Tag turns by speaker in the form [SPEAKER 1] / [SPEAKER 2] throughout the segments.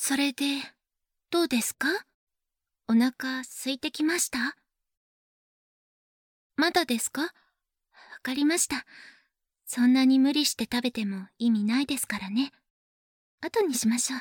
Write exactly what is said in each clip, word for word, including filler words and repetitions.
[SPEAKER 1] それで、どうですか？お腹空いてきました？まだですか？わかりました。そんなに無理して食べても意味ないですからね。後にしましょう。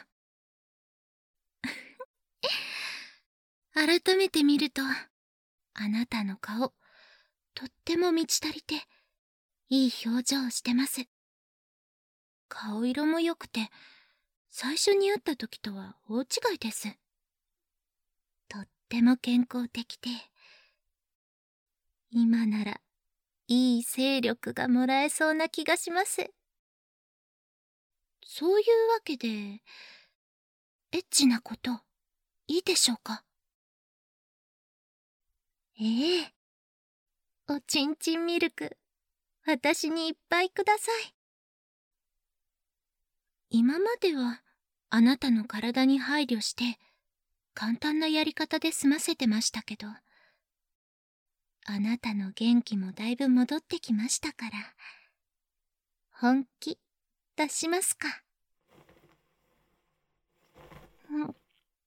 [SPEAKER 1] 改めて見ると、あなたの顔、とっても満ち足りて、いい表情をしてます。顔色も良くて、最初に会った時とは大違いです。とっても健康的で、今ならいい精力がもらえそうな気がします。そういうわけで、エッチなこと、いいでしょうか？ええ。おちんちんミルク、私にいっぱいください。今までは、あなたの体に配慮して、簡単なやり方で済ませてましたけど、あなたの元気もだいぶ戻ってきましたから、本気出しますか。うん。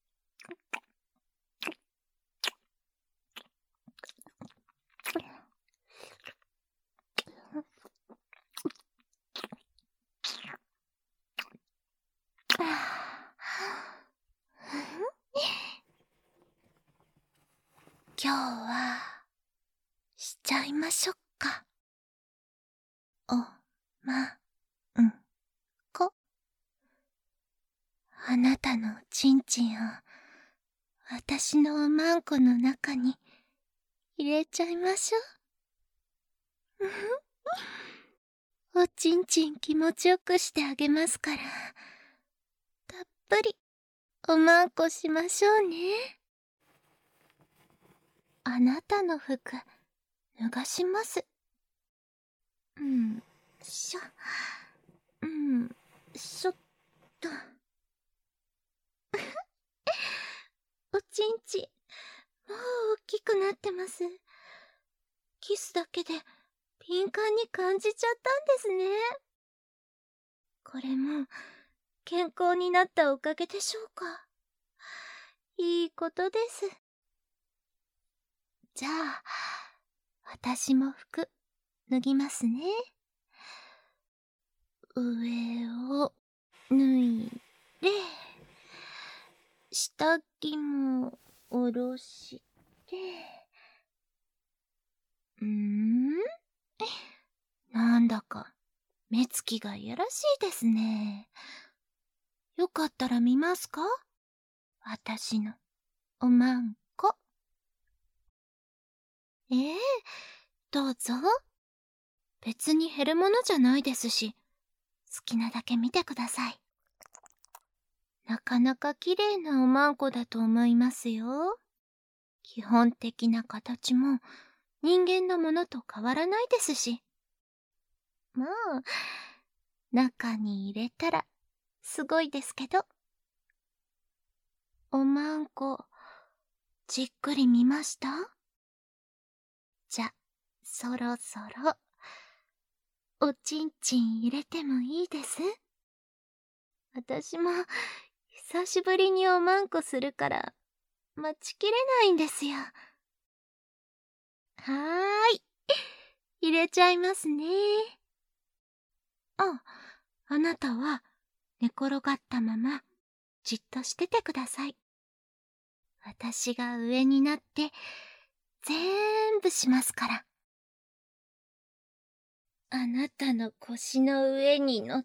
[SPEAKER 1] 今日は、しちゃいましょっか。お、ま、うんこ。あなたのちんちんを、私のおまんこの中に入れちゃいましょう。おちんちん気持ちよくしてあげますから、たっぷりおまんこしましょうね。あなたの服、脱がします。うんしょ、うんしょっと。おちんちん、もう大きくなってます。キスだけで敏感に感じちゃったんですね。これも健康になったおかげでしょうか。いいことです。じゃあ、私も服脱ぎますね。上を脱いで、下着も下ろして、んーなんだか目つきがいやらしいですね。よかったら見ますか？私のおまんこ。ええ、どうぞ。別に減るものじゃないですし、好きなだけ見てください。なかなか綺麗なおまんこだと思いますよ。基本的な形も人間のものと変わらないですし。まあ、中に入れたらすごいですけど。おまんこ、じっくり見ました？じゃ、そろそろ、おちんちん入れてもいいです？私も、久しぶりにおまんこするから、待ちきれないんですよ。はーい。入れちゃいますね。あ、あなたは、寝転がったまま、じっとしててください。私が上になって、ぜーんぶしますから。あなたの腰の上に乗って、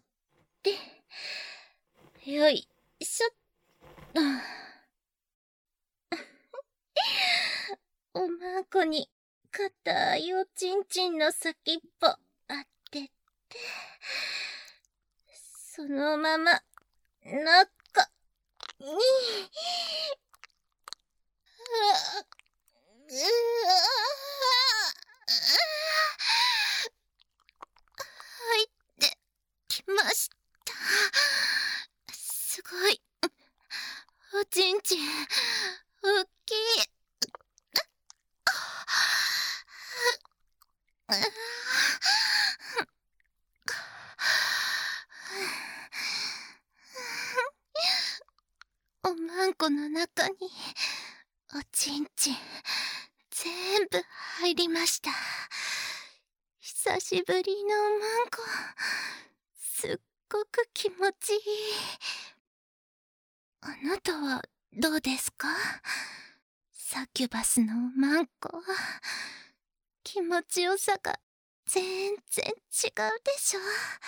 [SPEAKER 1] よいしょっと。おまんこに、硬いおちんちんの先っぽ、当てて、そのまま、中に、うわ、入ってきました。すごい。おちんちん、おっきい。 まんこの中におちんちん全部入りました。久しぶりのおまんこ、すっごく気持ちいい。あなたはどうですか？サキュバスのおまんこは気持ちよさが全然違うでしょ。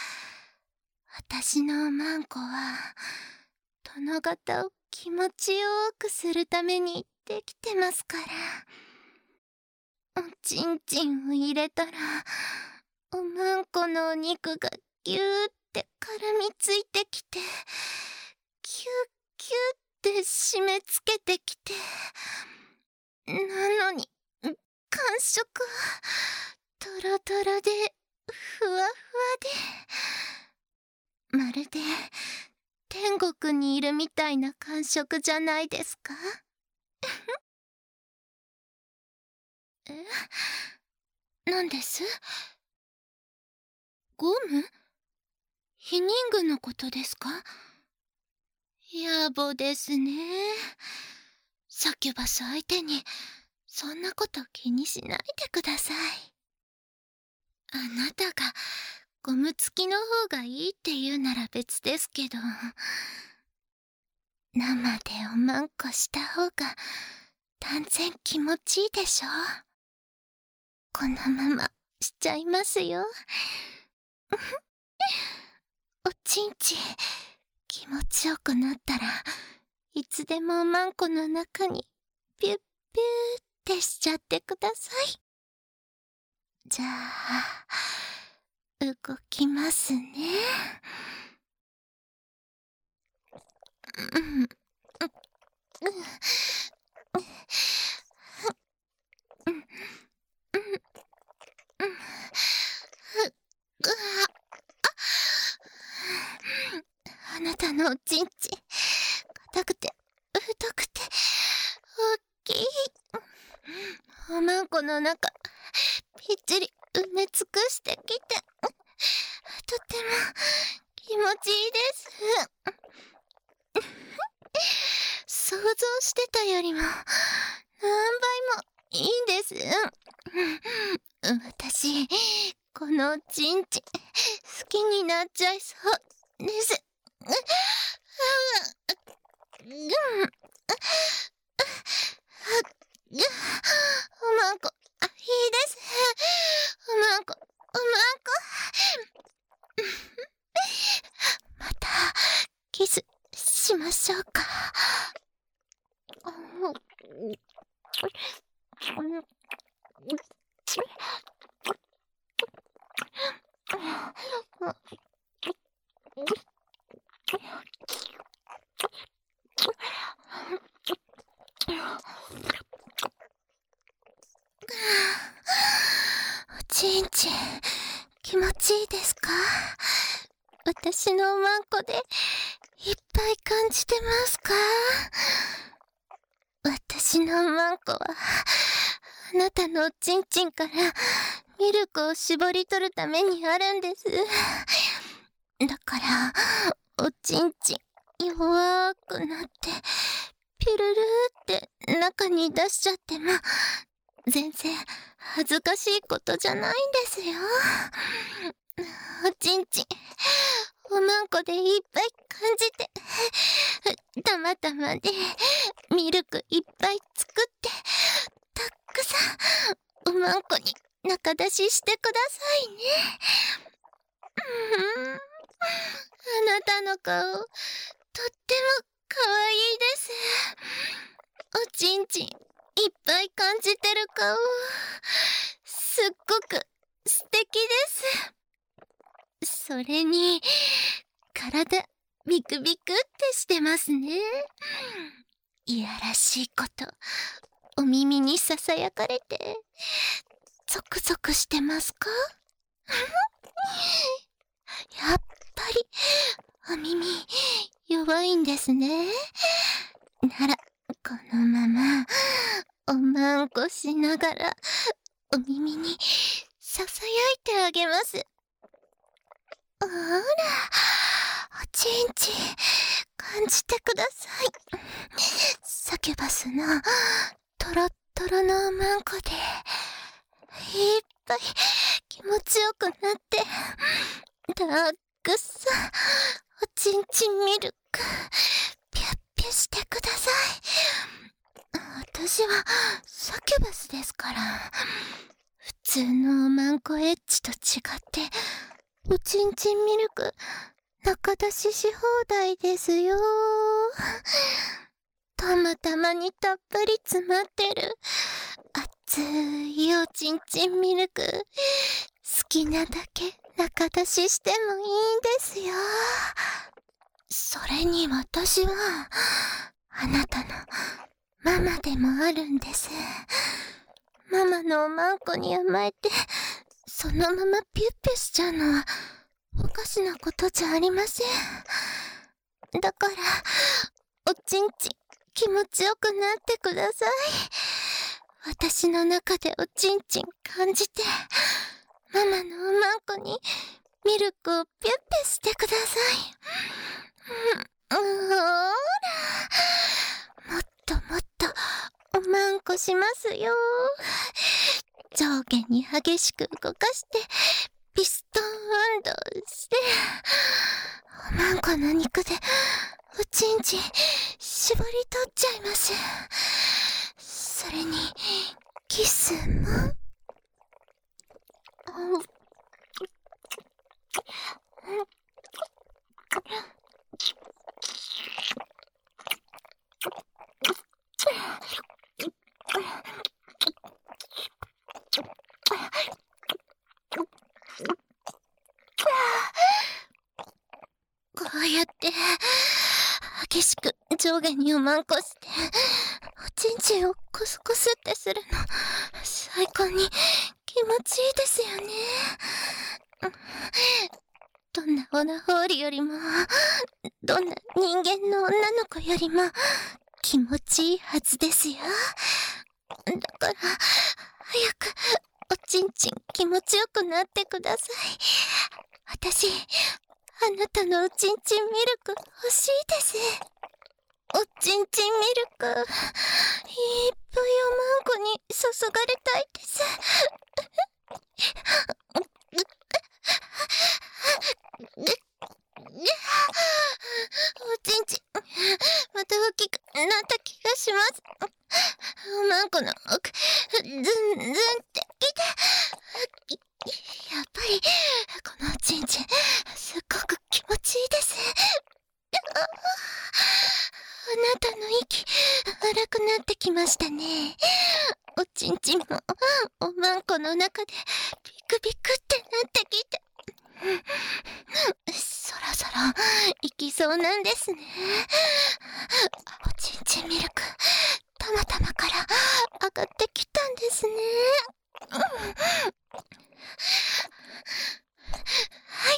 [SPEAKER 1] 私のおまんこは殿方を気持ちよくするためにできてますから。おちんちんを入れたらおまんこのお肉がぎゅーって絡みついてきて、キュッキュッって締め付けてきて、なのに感触はトロトロでふわふわで、まるで天国にいるみたいな感触じゃないですか？え？なんです？ゴム？ヒニングのことですか？野暮ですね。サキュバス相手にそんなこと気にしないでください。あなたがゴム付きの方がいいって言うなら別ですけど、生でおまんこした方が断然気持ちいいでしょ。このまましちゃいますよ。おちんちん気持ちよくなったらいつでもおまんこの中にピュッピューってしちゃってください。じゃあ動きますね。うん、うん、あなたのおちんちん硬くて太くて大きい。おまんこの中ぴっちり埋め尽くしてきて、とても気持ちいいです。想像してたよりも何倍もいいんです。私このおちんちん好きになっちゃいそうです。おまんこいいです。おまんこおまんこまたキスしましょうか。おちんちん気持ちいいですか？私のおまんこでいっぱい感じてますか？私のおまんこはあなたのおちんちんからミルクを絞り取るためにあるんです。だからおちんちん弱くなってピュルルーって中に出しちゃっても全然恥ずかしいことじゃないんですよ。おちんちんおまんこでいっぱい感じて、たまたまでミルクいっぱい作ってたっくさんおまんこに中出ししてくださいね。うん、あなたの顔とってもかわいいです。おちんちんいっぱい感じてる顔すっごく素敵です。それに体ビクビクってしてますね。いやらしいことお耳にささやかれてゾクゾクしてますか？やっぱりお耳弱いんですね。ならこのままおまんこしながらお耳にささやいてあげます。ほらおちんちん感じてください。 サキュバスのトロットロのおまんこでいっぱい気持ちよくなってたくさんおちんちんミルクピュッピュしてください。私はサキュバスですから。普通のおまんこエッジと違っておちんちんミルク中出しし放題ですよ。たまたまにたっぷり詰まってる熱いおちんちんミルク、好きなだけ中出ししてもいいんですよ。それに私はあなたのママでもあるんです。ママのおまんこに甘えてそのままピュッピュしちゃうのはおかしなことじゃありません。だからおちんちん気持ちよくなってください。私の中でおちんちん感じてママのおまんこにミルクをピュッピュしてください。うん、ほら、もっともっとおまんこしますよ。上下に激しく動かしてピストン運動しておまんこの肉でおちんちん絞り取っちゃいます。それにキスもこうやって激しく上下におまんこしておちんちんをコスコスってするの最高に気持ちいいですよね。どんなオナホーリよりもどんな人間の女の子よりも気持ちいいはずですよ。だから早くおちんちん気持ちよくなってください。私あなたのおちんちんミルク欲しいです。おちんちんミルクいっぱいおまんこに注がれたいです。おちんちんまた大きくなった気がします。おまんこの奥ズンズンってきて、やっぱりこのおちんちんすっごく気持ちいいです。あなたの息荒くなってきましたね。おちんちんもおまんこの中でビクビクってなってきて、そろそろ行きそうなんですね。おちんちんミルクたまたまから上がってきたんですね。はい、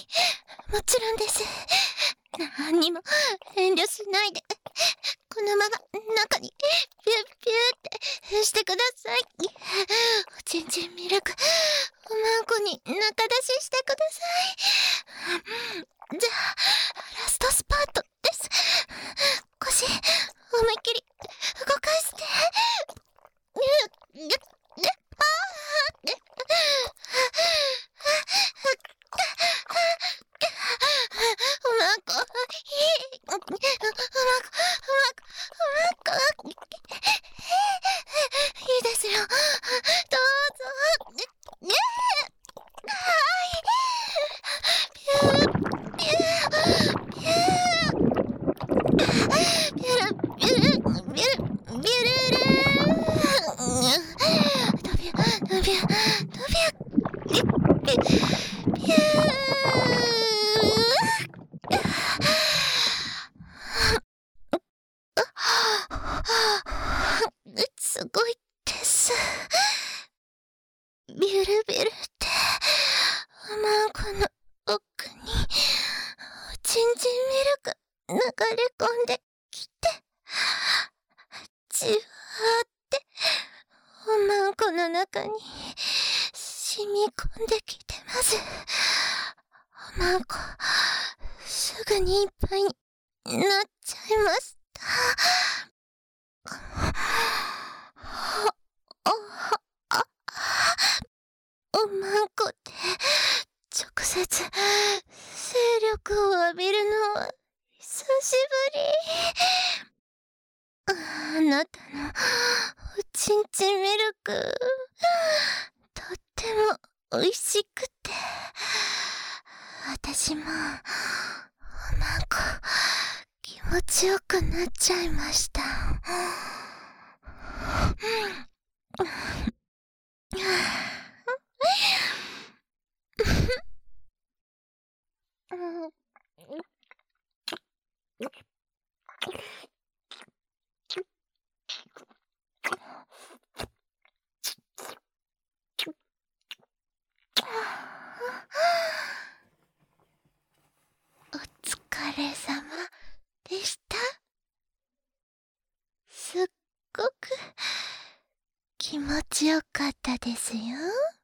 [SPEAKER 1] もちろんです。何にも遠慮しないでこのまま中にピュッピューってしてください。おちんちんミルクおまんこに中出ししてください。じゃあラストスパートです。腰思いっきり動かして。おまんこいいおまんこおまんこおまんこいいですよ。どうぞねえ。はいピューピューピューピュルピュルピュルピュルピュルドビュドビュドビュピュピューすごいです。ビュルビュルっておまんこの奥におちんちんミルク流れ込んできて、じわーっておまんこの中に染み込んできてます。おまんこすぐにいっぱいになっちゃいました。 なたのおちんちんミルク、とってもおいしくて、私もおまんこ気持ちよくなっちゃいました。お疲れ様でした。すっごく気持ちよかったですよ。